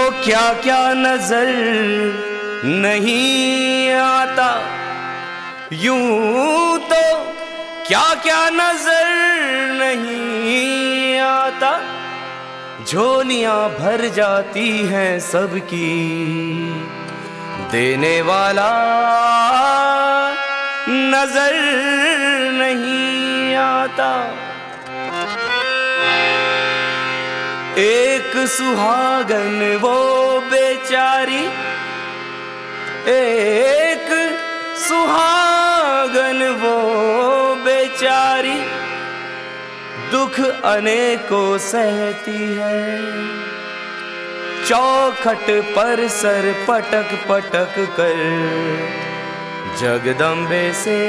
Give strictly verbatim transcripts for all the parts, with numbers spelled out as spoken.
क्या क्या नजर नहीं आता, यूं तो क्या क्या नजर नहीं आता। झोलियां भर जाती हैं सबकी, देने वाला नजर नहीं आता। एक सुहागन वो बेचारी, एक सुहागन वो बेचारी, दुख अनेकों सहती है। चौखट पर सर पटक पटक कर जगदम्बे से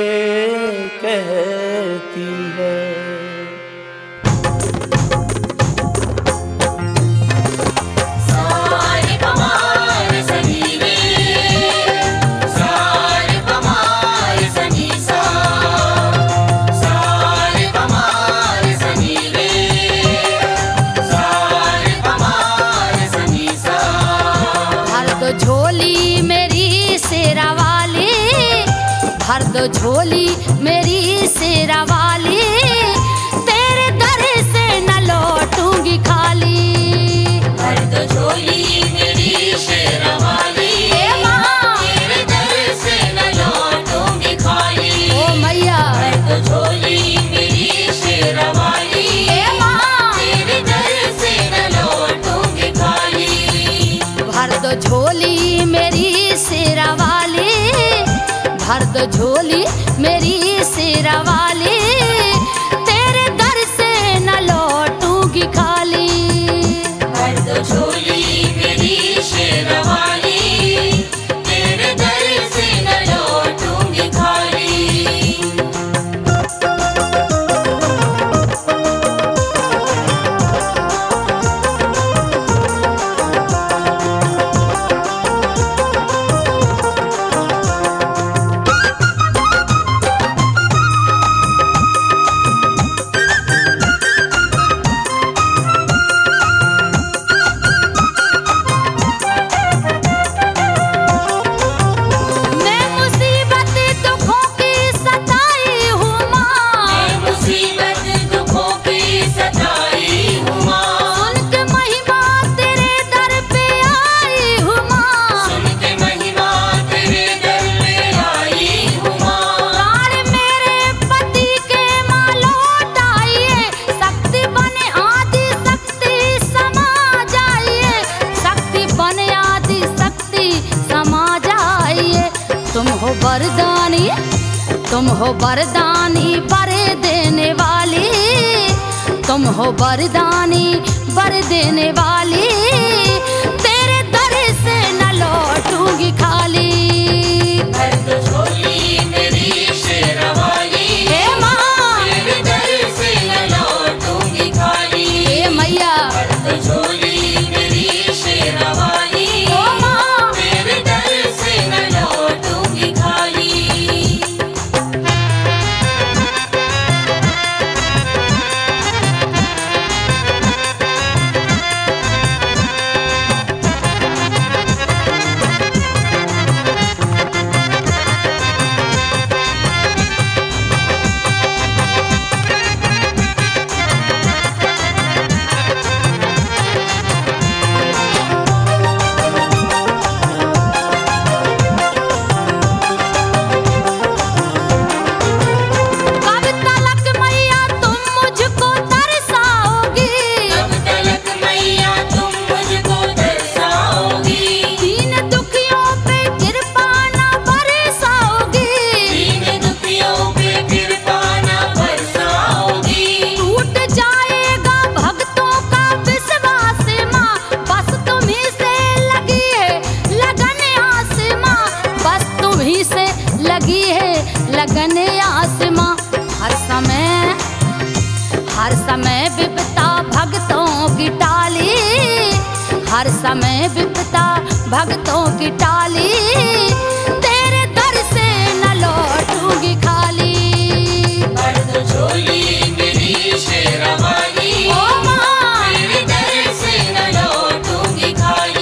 कहती है। भर दो झोली मेरी शेरा वाली, तेरे दर से न लौटूंगी खाली। भर दो झोली मेरी शेरा वाली, तेरे दर से न लौटूंगी खाली। ओ मैया भर दो झोली मेरी शेरा वाली, तेरे दर से न लौटूंगी खाली। भर दो झोली मेरी शेरा वाली, भर दो झोली मेरी शेरा वाली, तेरे दर से न लौटूंगी खाली। भर दो झोली मेरी शेरा वाली, तेरे दर से न लौटूंगी खाली। तुम हो वरदानी, तुम हो वरदानी वर देने वाली, तुम हो वरदानी वर देने वाली, तेरे दर से न लौटूंगी खाली। भर दो झोली मेरी शेरा वाली, तेरे दर से न लौटूंगी खाली। हे मैया भर दो झोली मेरी शेरा वाली, तेरे दर से न लौटूंगी खाली। लगी है लगन आसमां, हर समय हर समय विपता भक्तों की टाली, हर समय विपता भक्तों की टाली, तेरे दर से न लौटूंगी खाली। भर दो झोली मेरी शेरा वाली, तेरे दर से न लौटूंगी खाली।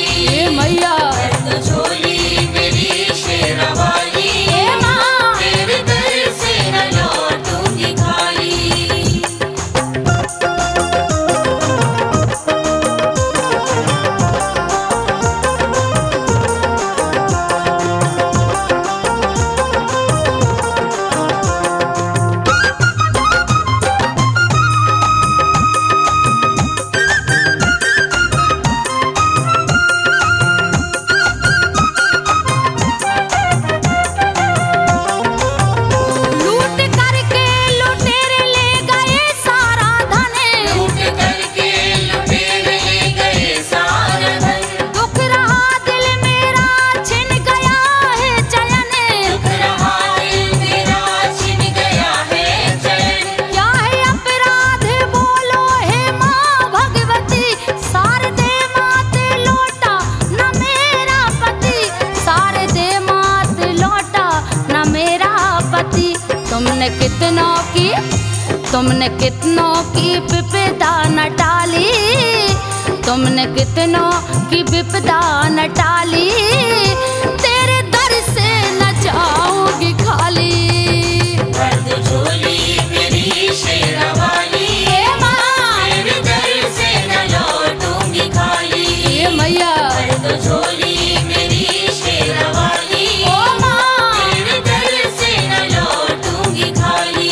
तुमने कितनों की विपदा न टाली, तुमने कितनों की विपदा न टाली, तेरे दर से न जाऊंगी खाली। भर दो झोली मेरी शेरा वाली, तेरे दर से न लौटूंगी खाली। ए मैया भर दो झोली मेरी शेरा वाली, तेरे दर से न लौटूंगी खाली।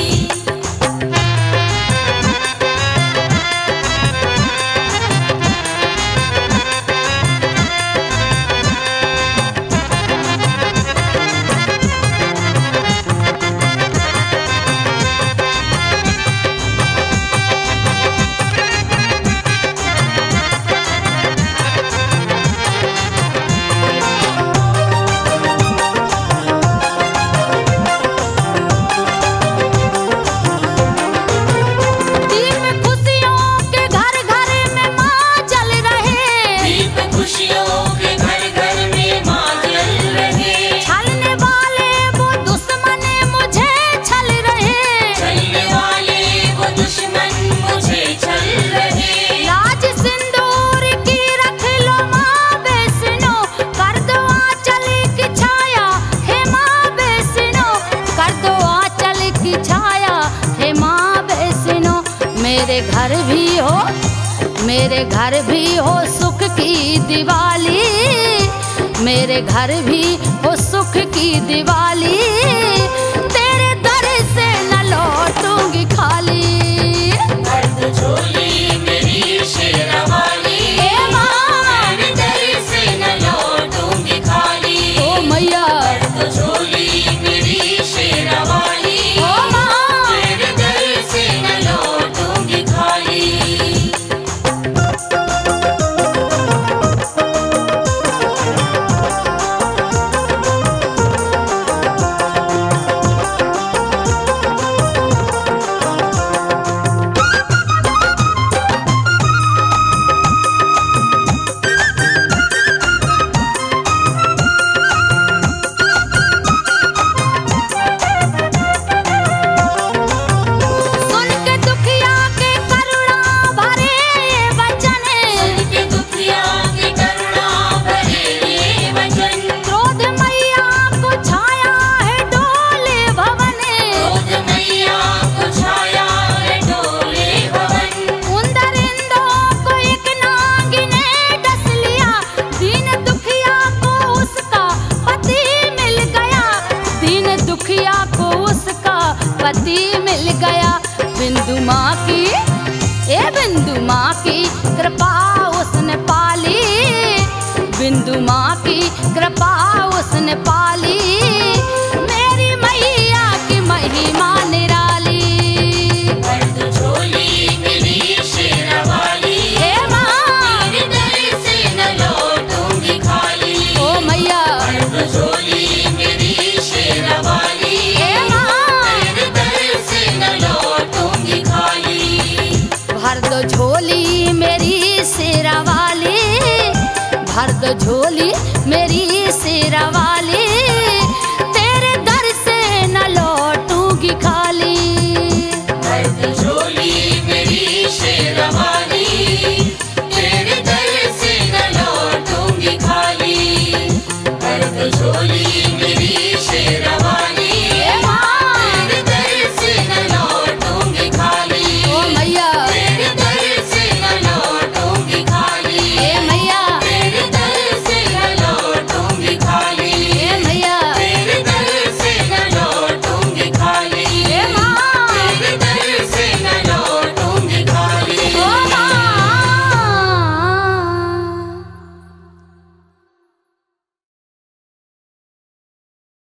मेरे घर भी हो, मेरे घर भी हो सुख की दिवाली, मेरे घर भी हो सुख की दिवाली, तेरे दर से न लौटूंगी खाली। भर दो झोली मेरी शेरा वाली, तेरे दर से न लौटूंगी खाली। ओ मैया भर दो झोली मेरी शेरा वाली, तेरे दर से न लौटूंगी खाली। सुन के दुखिया के करुणा भरे ये वचन, सुन के दुखिया के करुणा भरे ये वचन, क्रोध मैया को छाया है डोले भवन, क्रोध मैया को छाया है डोले भवन। उंदर इंदों को एक नागी ने डस लिया, दीन दुखिया को उसका पति मिल गया, दीन दुखिया को उसका पति मिल गया। बिंदु माँ की, ए बिंदु माँ की कृपा उसने पाली, बिंदु माँ की कृपा उसने पाली, मेरी मैया की महिमा निराली। भर दो झोली मेरी शेरा वाली, हे माँ तेरे दर से न लौटूंगी खाली। ओ मैया भर दो झोली मेरी शेरा वाली, हे माँ तेरे दर से न लौटूंगी खाली। भर दो झोली मेरी शेरा वाली, भर दो झोली मेरी शेरा वाली।